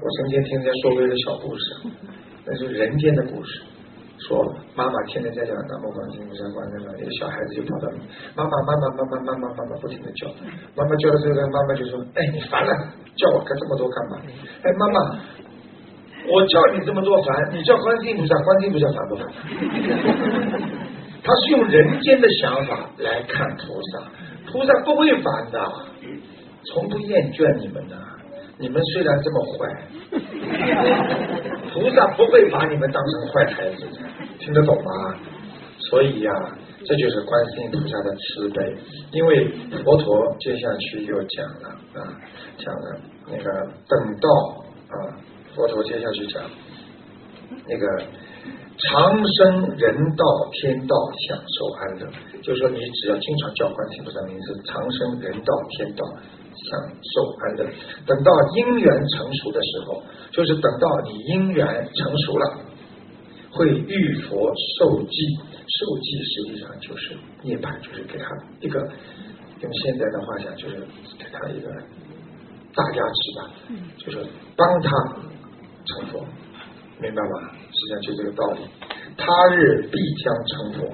我曾经听人家说过一个小故事，那是人间的故事。说妈妈天天在讲南无观世音菩萨观世音菩萨，一个小孩子就跑到妈妈不停的叫，妈妈叫了之后，妈妈就说：“哎，你烦了，叫我这么多干嘛？哎，妈妈，我叫你这么多烦，你叫观世音菩萨，观世音菩萨烦不烦？”他是用人间的想法来看菩萨，菩萨不会烦的，从不厌倦你们的。你们虽然这么坏，菩萨不会把你们当成坏孩子的，听得懂吗？所以呀，这就是观世音菩萨的慈悲。因为佛陀接下去又讲了讲了那个等到佛陀接下去讲那个长生人道天道享受安乐，就是说你只要经常叫观世音菩萨名字，长生人道天道享受安乐。等到因缘成熟的时候，就是等到你因缘成熟了，会遇佛受记。受记实际上就是涅槃，就是给他一个用现在的话讲，就是给他一个大加持吧，就是帮他成佛，明白吗？实际上就这个道理。他日必将成佛，